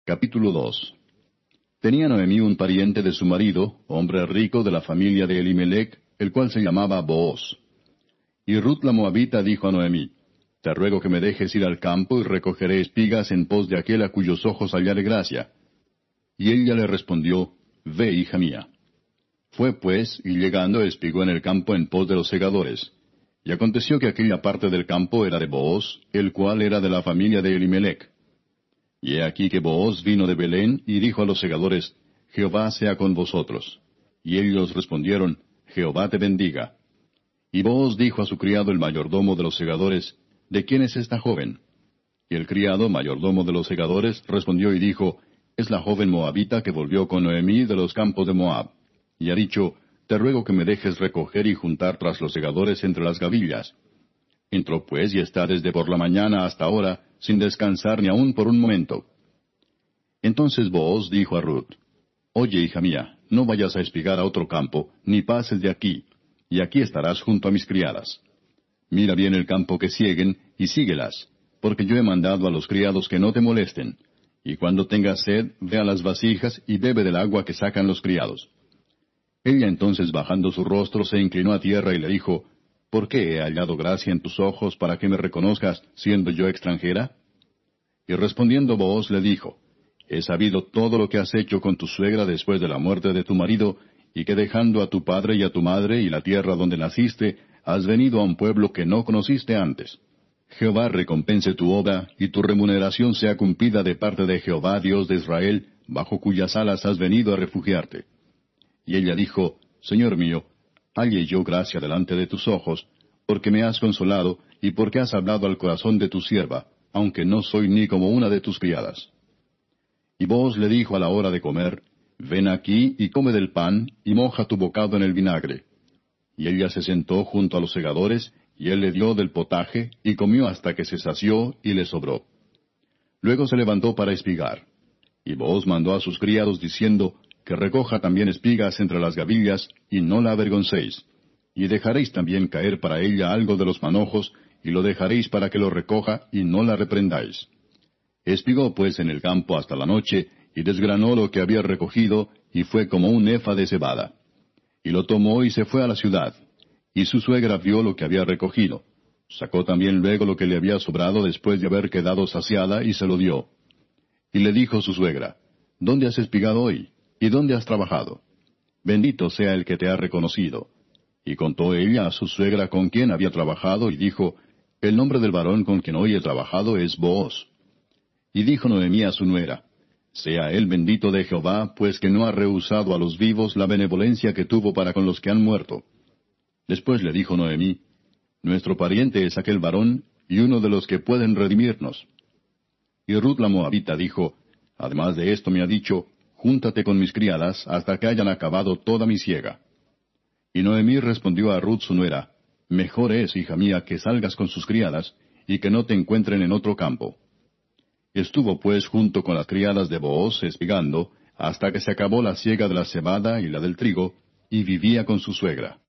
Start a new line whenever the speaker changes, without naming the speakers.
Capítulo 2. Tenía Noemí un pariente de su marido, hombre rico de la familia de Elimelech, el cual se llamaba Booz. Y Ruth la Moabita dijo a Noemí, Te ruego que me dejes ir al campo y recogeré espigas en pos de aquel a cuyos ojos hallare gracia. Y ella le respondió, Ve, hija mía. Fue pues, y llegando espigó en el campo en pos de los segadores. Y aconteció que aquella parte del campo era de Booz, el cual era de la familia de Elimelech. Y he aquí que Booz vino de Belén y dijo a los segadores, Jehová sea con vosotros. Y ellos respondieron, Jehová te bendiga. Y Booz dijo a su criado el mayordomo de los segadores, ¿De quién es esta joven? Y el criado mayordomo de los segadores respondió y dijo, Es la joven moabita que volvió con Noemí de los campos de Moab. Y ha dicho, Te ruego que me dejes recoger y juntar tras los segadores entre las gavillas. Entró pues y está desde por la mañana hasta ahora, sin descansar ni aun por un momento. Entonces Booz dijo a Ruth, Oye, hija mía, no vayas a espigar a otro campo, ni pases de aquí, y aquí estarás junto a mis criadas. Mira bien el campo que sieguen, y síguelas, porque yo he mandado a los criados que no te molesten. Y cuando tengas sed, ve a las vasijas y bebe del agua que sacan los criados. Ella entonces bajando su rostro se inclinó a tierra y le dijo, ¿Por qué he hallado gracia en tus ojos para que me reconozcas, siendo yo extranjera? Y respondiendo Booz le dijo, He sabido todo lo que has hecho con tu suegra después de la muerte de tu marido, y que dejando a tu padre y a tu madre y la tierra donde naciste, has venido a un pueblo que no conociste antes. Jehová recompense tu obra, y tu remuneración sea cumplida de parte de Jehová Dios de Israel, bajo cuyas alas has venido a refugiarte. Y ella dijo, Señor mío, halle yo gracia delante de tus ojos, porque me has consolado, y porque has hablado al corazón de tu sierva, aunque no soy ni como una de tus criadas. Y Booz le dijo a la hora de comer, Ven aquí y come del pan, y moja tu bocado en el vinagre. Y ella se sentó junto a los segadores, y él le dio del potaje, y comió hasta que se sació, y le sobró. Luego se levantó para espigar. Y Booz mandó a sus criados diciendo, Que recoja también espigas entre las gavillas, y no la avergoncéis. Y dejaréis también caer para ella algo de los manojos, y lo dejaréis para que lo recoja, y no la reprendáis. Espigó pues en el campo hasta la noche, y desgranó lo que había recogido, y fue como un efa de cebada. Y lo tomó y se fue a la ciudad. Y su suegra vio lo que había recogido. Sacó también luego lo que le había sobrado después de haber quedado saciada, y se lo dio. Y le dijo su suegra, ¿Dónde has espigado hoy? ¿Y dónde has trabajado? Bendito sea el que te ha reconocido. Y contó ella a su suegra con quien había trabajado, y dijo, El nombre del varón con quien hoy he trabajado es Booz. Y dijo Noemí a su nuera, Sea él bendito de Jehová, pues que no ha rehusado a los vivos la benevolencia que tuvo para con los que han muerto. Después le dijo Noemí, Nuestro pariente es aquel varón, y uno de los que pueden redimirnos. Y Ruth la Moabita dijo, Además de esto me ha dicho, Júntate con mis criadas hasta que hayan acabado toda mi siega. Y Noemí respondió a Ruth su nuera, Mejor es, hija mía, que salgas con sus criadas, y que no te encuentren en otro campo. Estuvo pues junto con las criadas de Booz espigando, hasta que se acabó la siega de la cebada y la del trigo, y vivía con su suegra.